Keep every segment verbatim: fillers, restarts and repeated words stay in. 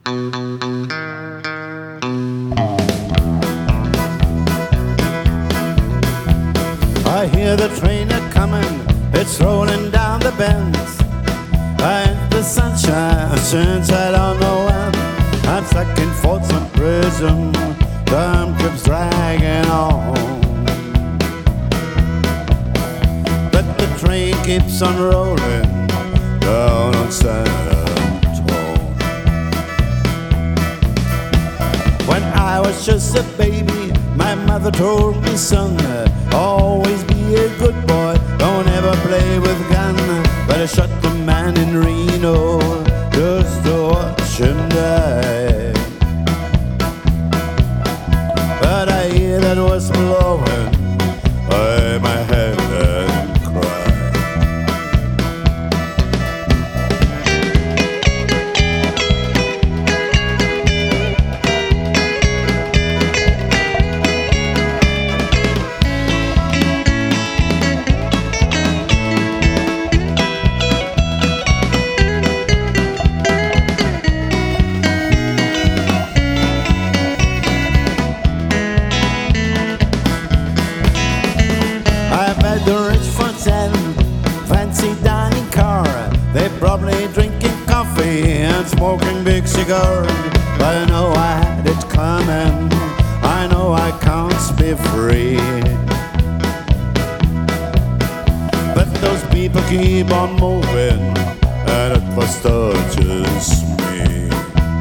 I hear the train a-comin', it's rolling down the bends. And the sunshine since I don't know when. I'm stuck in Folsom Prison, time keeps dragging on. But the train keeps on rolling down on Central. When I was just a baby, my mother told me, son, always be a good boy, don't ever play with gun. But I shot the man in Reno just to watch him die. But I hear that was blowing by my head and cry. The rich folks and fancy dining car, they probably drinking coffee and smoking big cigars. But I know I had it coming, I know I can't be free. But those people keep on moving, and it was touches me.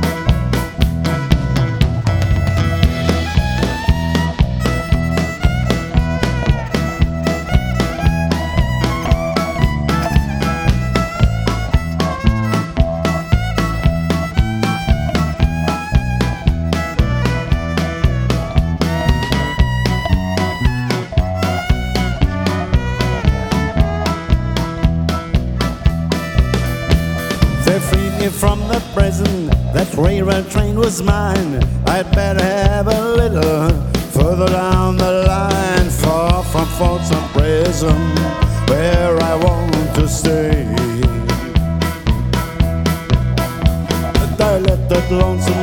They freed me from the prison, that railroad train was mine. I'd better have a little further down the line, far from Folsom Prison, where I want to stay. But I let that lonesome